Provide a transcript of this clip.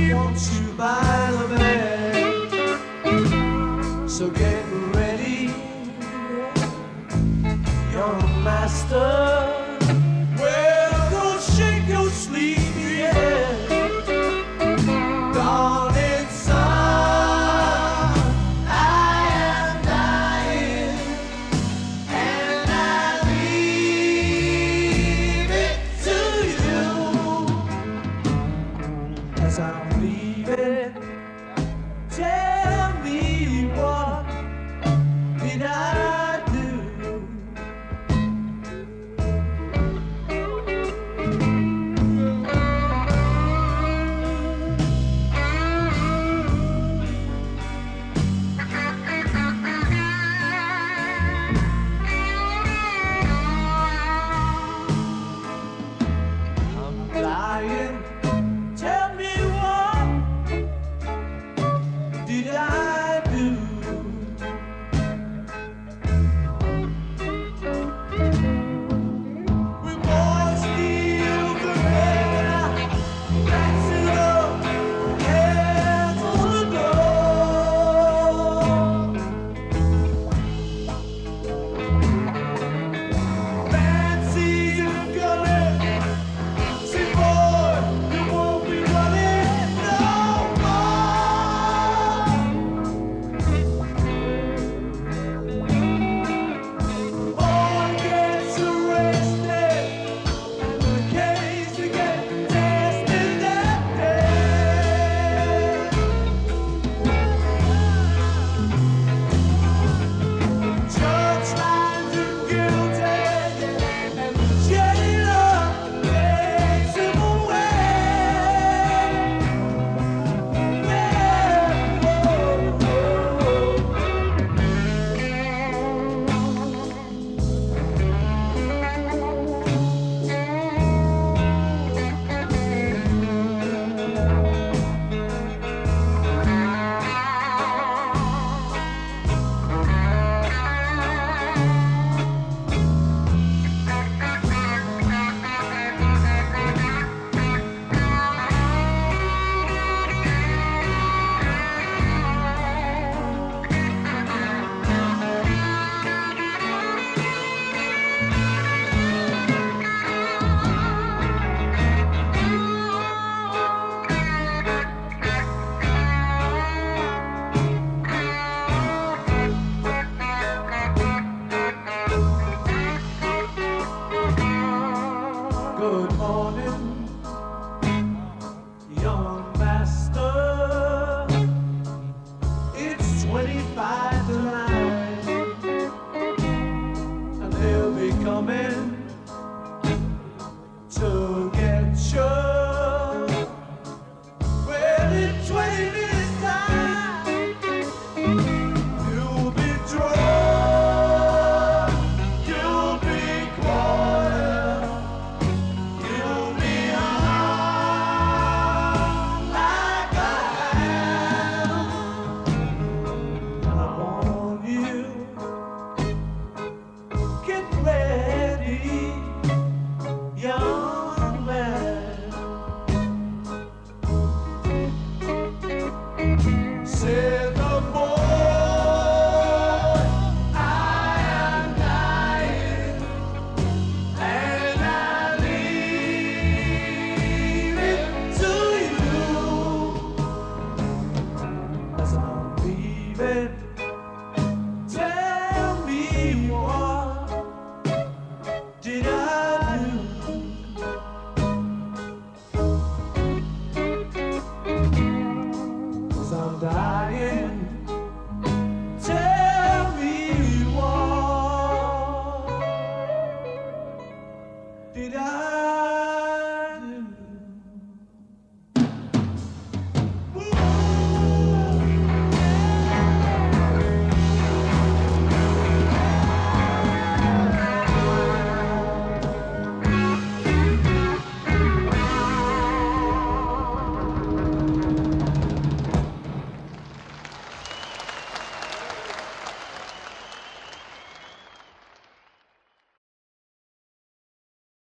Won't you buy the bed? So get ready, young master. Well, go shake your sleep, yeah. Darling son, I am dying, and I leave it to you. As I'm leaving, tell me what did I do? I'm dying. Tell me what did I do? We boys steal together, that's it up, head to the door. Bad season coming. See, boy, you won't be running no more. Boy gets arrested, and the case will get tested that day. Judge finds him guilty, and the jailer takes him away. Good morning, young master. It's 25 to 9, and they'll be coming to get you. Well, in 20 minutes time, you'll be drunk, you'll be quiet. You'll be hung like I am, and I want you. Get ready, young man. Said the boy, I am dying, and I leave it to you. As I'm leaving, tell me what did I do? As I'm dying, tell me what did I